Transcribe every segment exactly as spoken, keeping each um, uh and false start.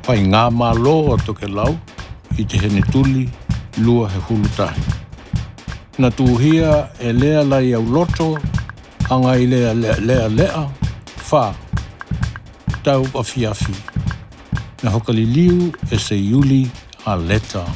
Whai ngā mālo o toke lau I te hene tuli lua he hulu tahi. Na tūhia e lea lai au loto, anga I lea lea lea lea, whā, tau awhiawhi. Na hokali liu e se iuli a leta.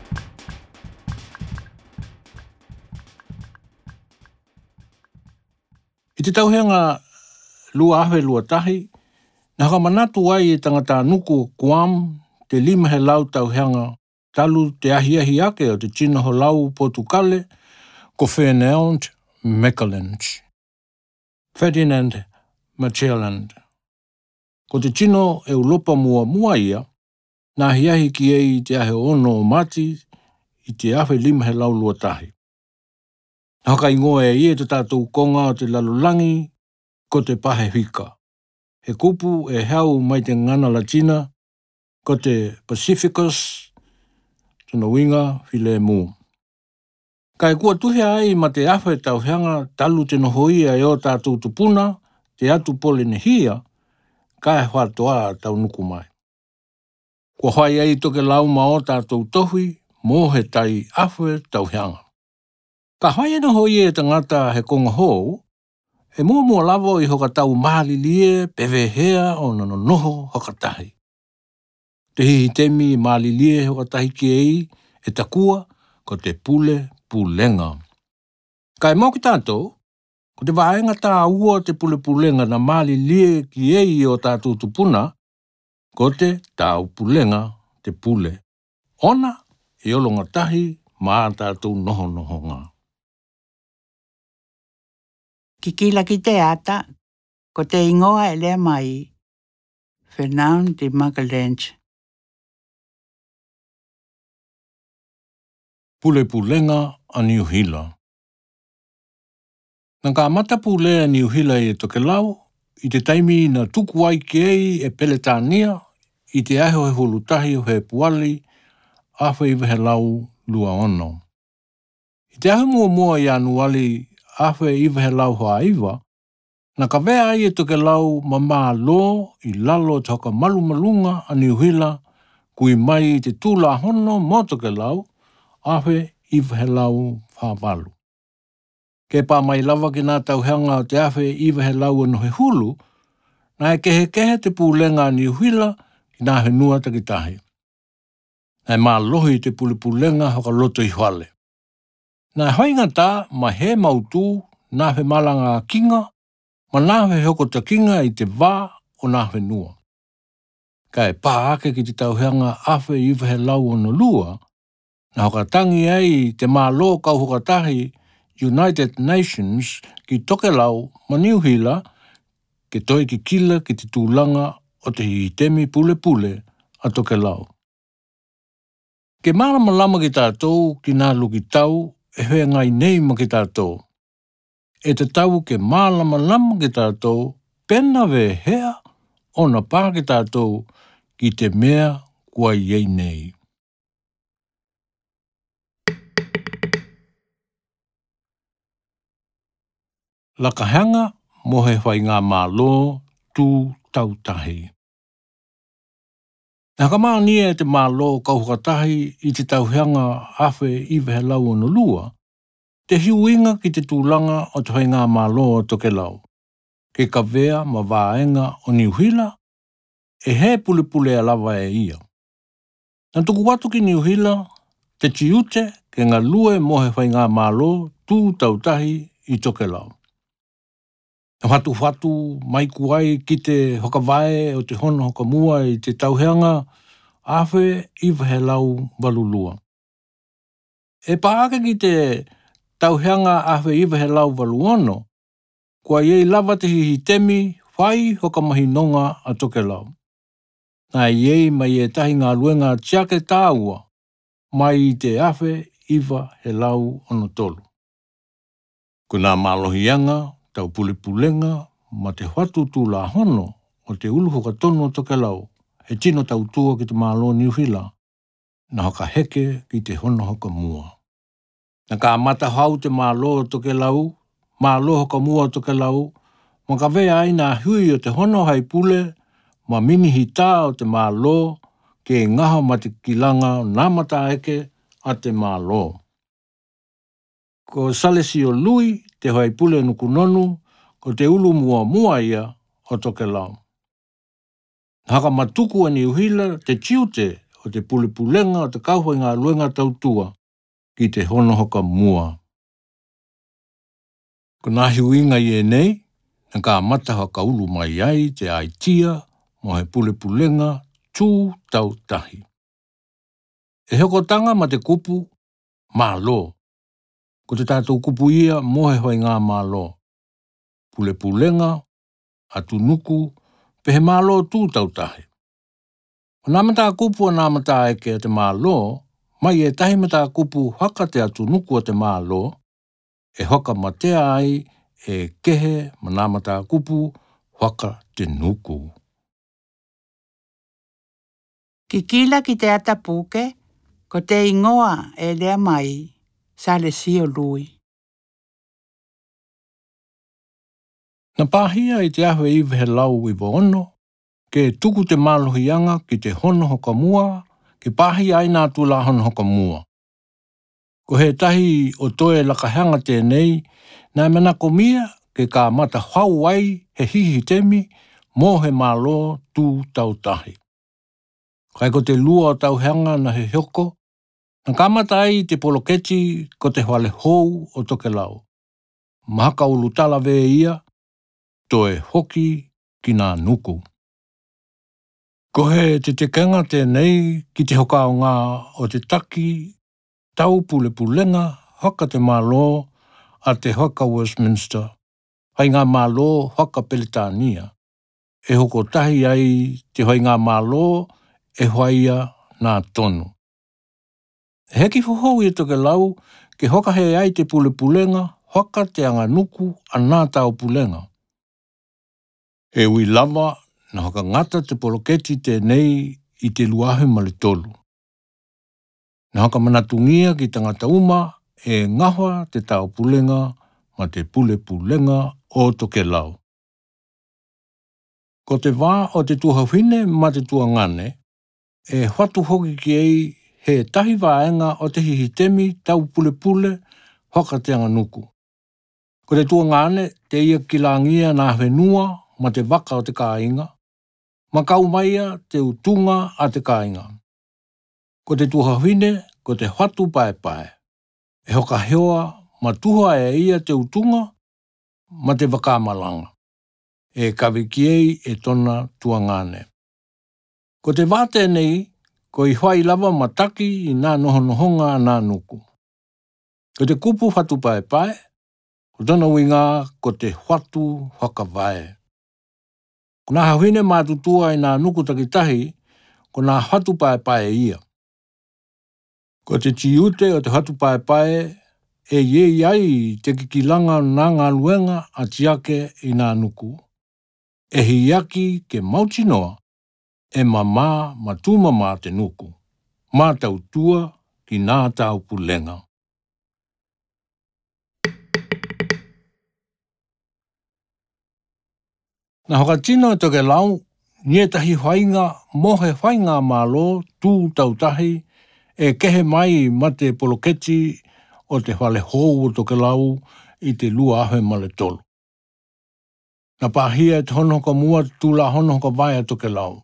I te tauhenga lua awe lua tahi, na haka manatu ai e tangata nuku Guam, te lima he lau tauhenga, talu te ahi ahi ake o te tino ho lau Portukale, ko Ferdinand Magellan, Ferdinand Magellan. Ko te tino e ulopa mua mua ia, na ahi ahi ki ei te ahe ono o mati, I te awe lima he lau lua tahi. Haka ingoa e ie te tātou konga o te lalulangi, ko te pahe hika. He kupu e hau mai te ngana Latina, ko te Pacificus, tuna winga while mū. Kai kua tuhe ai ma te awhe tauhenga talu te noho ia e o tātou tupuna, te atu pole ne hia, kai whātoa tau nuku mai. Kua whai ai toke lau ma o tātou tohui, mō he tai awhe tauhenga. Ka whai ena hoi e tangata he konga hou, he mua mua lavo I hoka tau mahali lie, pewe hea o nono noho hoka tahi. Te hihi temi mahali lie hoka tahi ki ei, e takua, ko te pule pulenga. Kai mau ki tātou, ko te waenga tā ua te pule pulenga na mahali lie ki ei o tātou tupuna, ko te tāu pulenga te pule. Ona, e olonga tahi, mā tātou noho noho ngā. Ki kila ki te ata, ko te ingoa e lea mai, Ferdinand de Magellan. Pule pulenga a New Hila. Nā ka mata pule a New Hila e toke lau, I te taimi na tuku ai ki ei e Peletania, I te aho he hulutahi o he puali, awhi I he lau lua ono. I te aho mua mua I anuali, awhi I he lau hoa iwa, na ka vea ai e toke lau mamā lo I lalo te hoka malu malunga a New Hila, kui mai te tūla hono mo toke lau, awhi I he lau whāwalu. Ke pā mai lava ki nā tauhenga o te awhi I he lau ano he hulu, na e kehe kehe te pūlenga a New Hila ki nā he nua takitahi. Na e mā lohi te pule pulenga hoka loto I hwale. Na e hoinga tā ma he mautū nā he malanga kinga, ma nā he hoko ta kinga I te wā o nā he nua. Ka e pā ake ki te tauhenga awhi I he lau ono lua, na hoka tangi ai te mā lo kau hoka tahi United Nations ki toke lau ma New Hila ke toi ki kila ki te tūlanga o te hitemi pule pule a toke lau. Ke marama lama ki tātou ki nā luki tau e hea ngai nei ma ki tātou. E te tau ke marama lama ki tātou pena ve hea o na pā ki tātou ki te mea kua iei nei. Lakahanga mo he whai ngā mālo tū tautahi. Nā ka mānia e te mālo kauhukatahi I te tauhenga awhi I he lau ono lua, te hiuinga ki te tūlanga o te whai ngā mālo o toke lau. Ke ka vea ma vāenga o New Hila, e he pule pule a lava e ia. Nā tuku watu ki New Hila, te tiute ke ngā lue mo he whai ngā mālo tū tautahi I toke lau. Whatu whatu mai kuai ki te hokawae o te hono hoka mua I te tauhenga awhi I he lau walulua. E paaka ki te tauhenga awhi I he lau waluono, kua iei lava te hihi temi whai hoka mahi nonga a toke lau. Nā iei mai e tahi ngā luenga tiake tāua mai I te awhi I he lau ono tolu. Kuna mālohianga, tau pule pulenga, ma te whatu tūla hono o te ulu hoka tono toke lau, he tino tau tua ki te mālo New Hila, na hoka heke ki te hono hoka mua. Na ka mata hau te mālo toke lau, mālo hoka mua toke lau, ma ka vea ai nā hui o te hono hai pule, ma mini hita o te mālo, ke ngaha ma te kilanga o nā mata eke a te mālo. Ko Salesi o Lui, te Haipule nuku nonu, ko te ulu mua mua ia o Tokelau. Haka matuku ani uhila te tiute o te pulepulenga o te kauhoi ngā luenga tautua ki te hono hoka mua. Ko nā hiuinga i e nei, na ka mata haka ulu mai ai te aitia mo he pulepulenga tū tau tahi. E hoko tanga ma te kupu, mālo. Ko te tātou kupu ia mo he hoi ngā mālo. Pulepulenga, atunuku, pe he mālo tū tau tahi. O nā mata kupu o nā mata eke te mālo, mai e tahi mata kupu haka te atunuku o te mālo, e hoka matea ai e kehe ma nā mata kupu haka te nuku. Ki kila ki te ata puke, ko te ingoa e lea mai, Salesi o Lui. Na pāhia i te ahwe iwe he lau i ono, ke tuku te mālohianga ki te hono hoka mua, ke pāhia ai nā tūla hono hoka mua. Ko he tahi o toe lakahanga tēnei, nā mena ko mia ke ka mata hau ai he hihi temi mō he mālo tū tau tahi. Kai ko te lua o tau hanga na he hioko, na kamata ai te poloketi ko te whale hou o Tokelau. Mahaka ulu tala ve ia, toe hoki ki nā nuku. Ko he te tekenga tēnei ki te hoka o ngā o te taki, tau pulepulenga, hoka te mālo a te hoka Westminster, hai ngā mālo hoka Peletania. E hoko tahi ai te hoi ngā mālo e hoia nā tonu. He ki whohou i Tokelau, ke hoka he ai te pulepulenga, hoka te anga nuku a nā tau pulenga. E ui lava na hoka ngata te poloketi tēnei i te luahe ma le tolu. Na hoka manatungia ki tangata uma e ngahwa te tau pulenga ma te pulepulenga o Tokelau. Ko te wā o te tuhawhine ma te tuangane, e whatu hoki ki ei he tahi wāenga o te hihitemi tau pulepule hoka te anga nuku. Ko te tuangane te ia kilangia nā whenua ma te waka o te kāinga, ma kaumaia te utunga a te kāinga. Ko te tuhawhine, ko te whatu pae pae. E hoka heoa ma tuha e ia te utunga ma te wakamalanga. E kawiki ei e tona tuangane. Ko te wāte nei, ko i whai lava mataki i nā nohonohonga nā nuku. Ko te kupu whatu pae pae, ko tona winga ko te whatu whakawai. Ko nā hawhine mātutua i nā nuku takitahi, ko nā whatu pae pae ia. Ko te tiute o te whatu pae pae, e ie iai te kikilanga nā ngā luenga a tiake i nā nuku. E hiaki ke mautinoa, e mamā matuma mā te nuku, mā tau tua ki nā tau pulenga. Nā hoka tino e Tokelau, nie tahi whainga mohe whainga mālo tū tau tahi, e kehe mai ma te poloketi o te whale hou o Tokelau i te lua ahe ma le tolu. Nā pāhia e te hono hoka mua tūla hono hoka vai a Tokelau.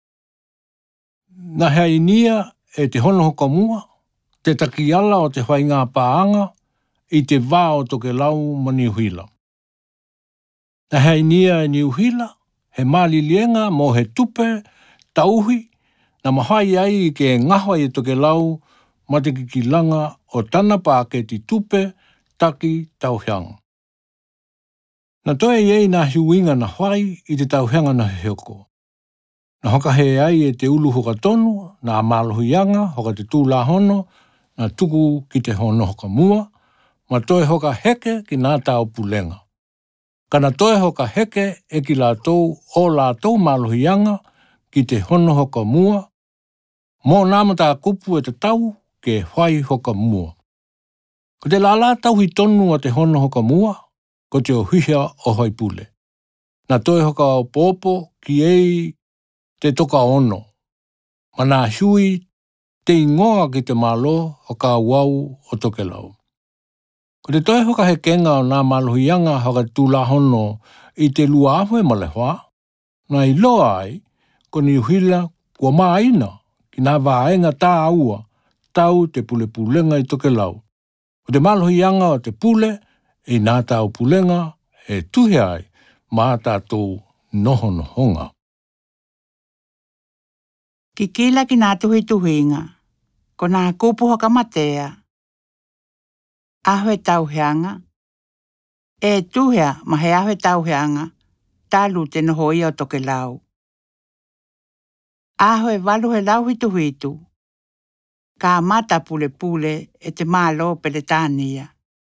Nā hea inia e te hono hoka mua, te takiala o te whainga pāanga i te wā o Tokelau ma Niuhila. Nā hea inia e Niuhila, he mālilienga mo he tupe, tauhi, na mahai ai ke ngahwa i Tokelau ma te kikilanga o tana pāketi tupe, taki, tauhianga. Na toe iei nā hiuinga na whai i te tauhianga na heoko. Na hoka he ai e te ulu hoka tonu, nā mālohianga, hoka te tūla hono, nā tuku ki te hono hoka mua, ma toe hoka heke ki nā tau pulenga. Kana toe hoka heke e ki lātou o lātou mālohianga ki te hono hoka mua, mō nāma tā kupu e te tau ke whai hoka mua. Ko te lālā tauhi tonu a te hono hoka mua, ko te ohihia o Haipule. Nā toe hoka o pōpo ki ei te toka ono. Mana hui te ingoa ki te malo o ka wau o toke lau. Ko te toi hoka he kenga o nā maluhianga hoka tūla hono i te lua ahue malewa, na i loa ai, ko ni uhila kua maaina ki nā vāenga tā aua tau te pule pulenga i toke lau. O te maluhianga o te pule i nā tau pulenga e tuhe ai mā tātou noho nohonga. Ki kila ki nā tuhi tuhinga, ko nā kupu hoka matea. Ahwe tauheanga. E tuhea ma he ahwe tauheanga, talu te noho ia o toke lau. Ahwe walu he lau hitu hitu. Ka mata pule pule e te malo peletania.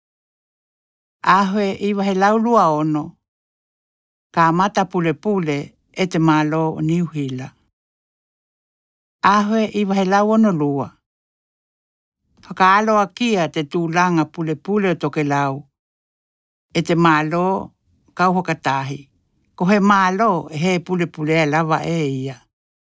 Ahwe iwa he lau lua ono. Ka mata pule pule e te malo o niuhila. Ahwe iwa he lau ono lua. Haka alo akia te tūlanga pule pule o toke lau. E te malo kau hokatahi. Ko he malo e he pule pule e lava e ia.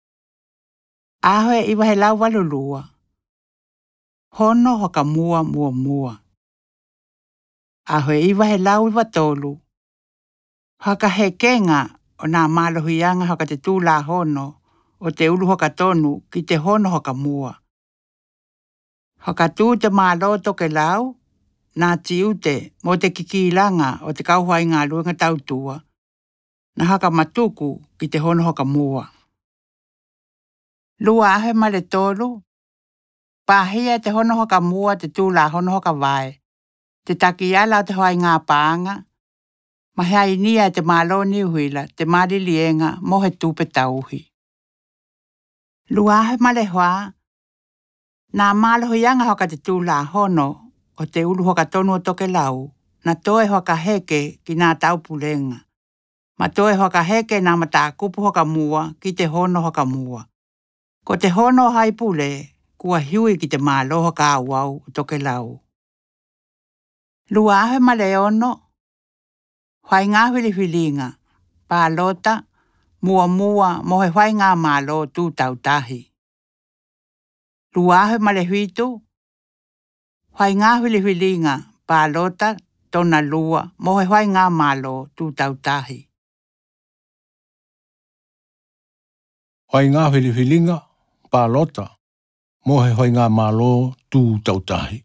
Ahwe iwa he lau walulua. Hono hoka mua mua mua. Ahwe iwa he lau iwa tolu. Haka he kenga o nā maluhianga hoka te tūla hono o te ulu hoka tonu ki te hono hoka mua. Hoka tū te malo toke lau, nā tiute mo te kikilanga o te kauhai ngā luenga tautua, na haka matuku ki te hono hoka mua. Lua ahe male tolu, pāhia te hono hoka mua te tūla hono hoka vai, te takiala o te hoai ngā pāanga, ma hea inia te malo niuhila, te marilienga mo he tūpe tauhi. Lua ahe male hoa, nā maluhianga hoka te tūla hono o te ulu hoka tonu o toke lau, na toe hoka heke ki nā taupulenga. Ma toe hoka heke nā mata kupu hoka mua ki te hono hoka mua. Ko te hono hai pule, kua hiui ki te malo hoka auau o toke lau. Lua ahe male ono, hwai ngā whiliwhilinga, pālota, mua mua mo he hwai ngā malo tū tautahi. Lua ahe male huitu, hwai ngā whiliwhilinga, pālota, tona lua, mo he hwai ngā malo tū tautahi. Hwai ngā whiliwhilinga, pālota, mo he hwai ngā malo tū tautahi.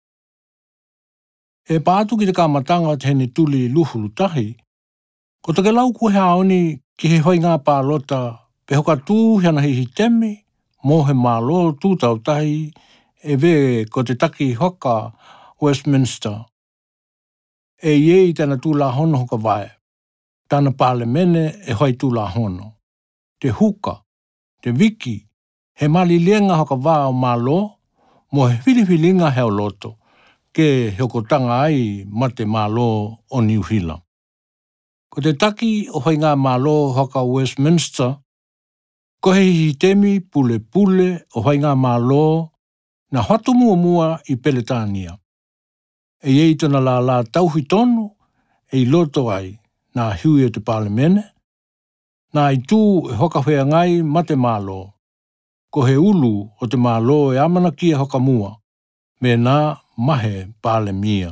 E pātu ki te kāmatanga te hene tuli luhulu tahi, ko toke lau kua he aoni ki he hwai ngā pālota pe hoka tū hiana hihi temi, mo he malo tū tautahi e ve ko te taki hoka Westminster. E iei tana tūla hono hoka vai, tana pāle mene e hoi tūla hono. Te huka, te wiki, he mali lienga hoka vā o malo, mo he whiliwhilinga heo loto, ke heokotanga ai ma te malo o Niuhila. Ko te taki o hoi ngā malo hoka Westminster, ko he hi temi pule pule o hoi ngā malo na hotu mua mua i Peletania. E iei tona la la tauhi tonu e i loto ai nā hui o te palemene, nā i tū e hoka whea ngai ma te malo, ko he ulu o te malo e amana kia hoka mua, me nā mahe palemia.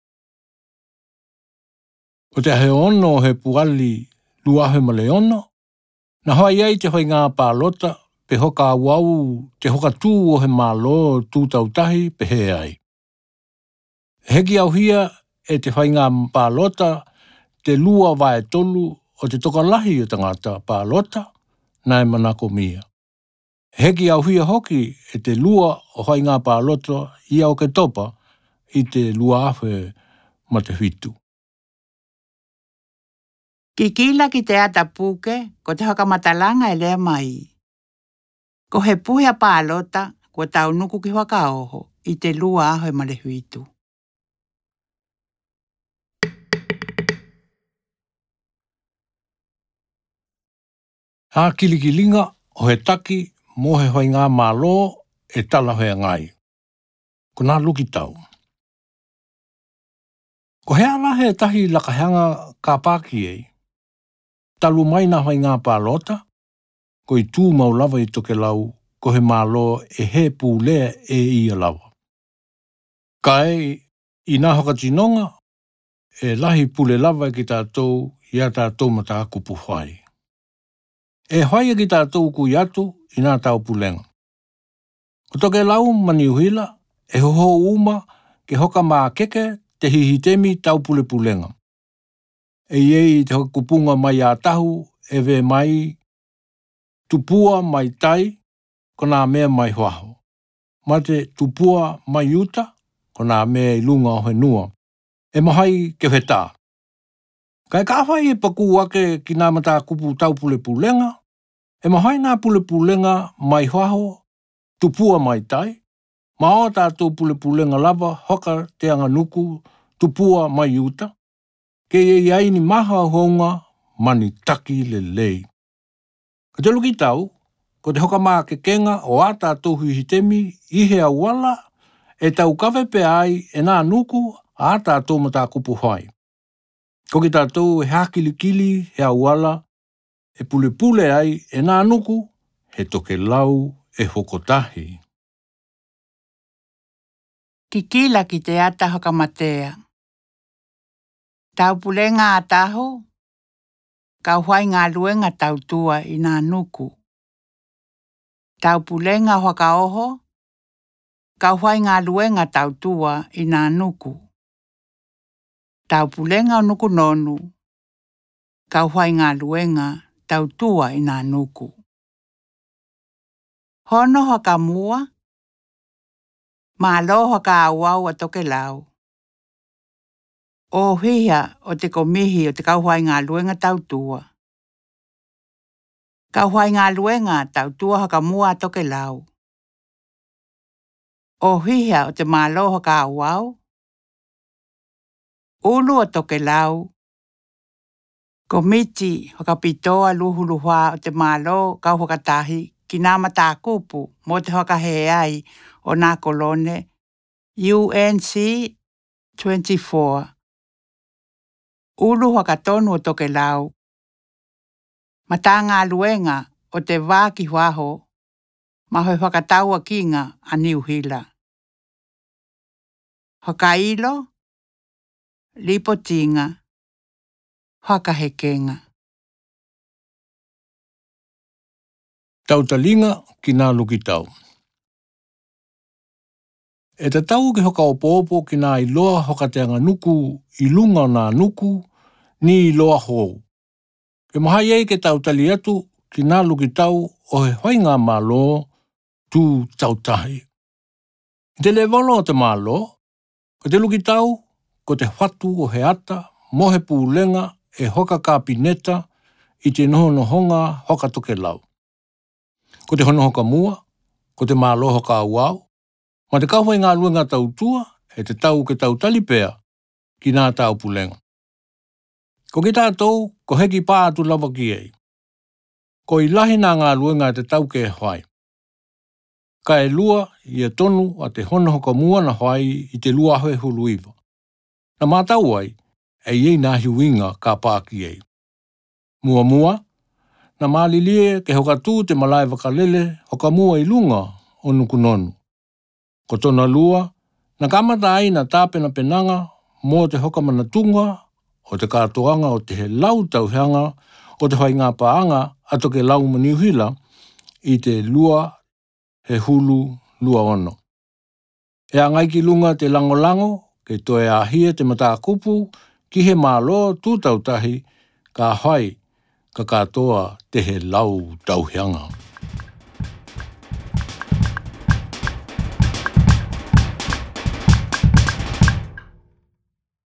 O te he ono he puali luahe ma le ono, na hoa iei te hoi ngā pālota, pe hoka awau te hoka tū o he malo tū tautahi pe he ai. Heki au hia e te hoi ngā pālota, te lua vai tolu o te toka lahi o tangata pālota, nai manako mia. Heki au hia hoki e te lua o hoi ngā pālota i au ke topa i te lua awhe ma te whitu. Ki kila ki te ata puke, ko te hoka matalanga e lea mai. Ko he puhia pālota, ko tau nuku ki waka oho, i te lua aho e male huitu. Hā kilikilinga o he taki mo he hoi ngā malo e tala hea ngai. Ko nā luki tau. Ko hea lahe e tahi lakahanga ka pāki ei. Talu mai nā hoi ngā pālota, ko i tū mau lava i toke lau ko he mālo e he pūlea e ia lawa. Kai, i nā hoka tinonga, e lahi pule lava ki tātou i a tātou mata aku puhai. E hoia ki tātou ku iatu i nā tau pulenga. Ko toke lau mani uhila, e hoho uma ke hoka maa keke te hihitemi tau pule pulenga. E iei te hoka kupunga mai a tahu, e ve mai tupua mai tai, ko nā mea mai hoaho. Ma te tupua mai uta, ko nā mea i lunga o he nua. E mahai ke whetā. Kai ka whai e paku wake ki nā mata kupu tau pule pulenga, e mahai nā pule pulenga mai hoaho, tupua mai tai, ma o tātou pule pulenga lava hoka te anga nuku, tupua mai uta, ke e iai ni maha honga mani taki le lei. Ka te luki tau, ko te hoka maa ke kenga o a tātou huihitemi i he awala, e tau kawe pe ai e nā nuku a tātou mata kupu hai. Ko ki tātou e hakilikili he awala, e pule pule ai e nā nuku, he toke lau e hokotahi. Ki kila ki te ata hoka matea. Tau pulenga a taho, ka huai ngā luenga tau tua i nā nuku. Tau pulenga hoka oho, ka huai ngā luenga tau tua i nā nuku. Tau pulenga o nuku nonu, ka huai ngā luenga tau tua i nā nuku. Hono hoka mua, malo hoka awau a toke lau. O hia o te komihi o te kauhai ngā luenga tau tua. Kauhai ngā luenga tau tua hoka mua a toke lau. O hia o te malo hoka awau. Ulu o toke lau. Komiti hoka pitoa luhuluhua o te malo kau hoka tahi ki nā mata kupu mo te hoka he ai o nā kolone U N C twenty-four. Ulu hoka tonu o toke lau. Mata ngā luenga o te wāki waho ma hoi whakataua kinga a Niuhila. Hoka ilo, lipotinga, whakahekenga. Tautalinga ki nā luki tau. E te tau ki hoka opo-opo ki nā iloa hoka te anga nuku i lunga nā nuku ni iloa hou. Ke mahai ei ke tautali atu ki nā luki tau o he hoinga malo tū tautahi. Te le volo o te malo, ko te luki tau, ko te whatu o he ata, mo he pūlenga e hoka kāpineta i te noho nohonga hoka toke lau. Ko te hono hoka mua, ko te malo hoka auau, ma te kauhoi ngā luenga tautua e te tau ke tautali pea ki nā tau pulenga. Ko ki tātou, ko heki pā atu lava ki ei. Ko i lahi nā ngā luenga e te tau ke hwai. Ka e lua i e tonu a te hono hoka mua na hwai i te lua hoe hulu iwa. Na mātau ai, e iei nā hiuinga ka pā ki ei. Mua mua, na mālilie ke hoka tū te malai wakalele hoka mua i lunga o nuku nonu. Ko tona lua, na kamata ai na tāpena penanga mō te hoka manatunga o te kātoanga o te he lau tauheanga o te whai ngā paanga ato ke lau maniuhila i te lua he hulu lua ono. E angai ki lunga te langolango ke toe ahia te mata kupu ki he mālo tūtautahi ka hai ka katoa te he lau tauheanga.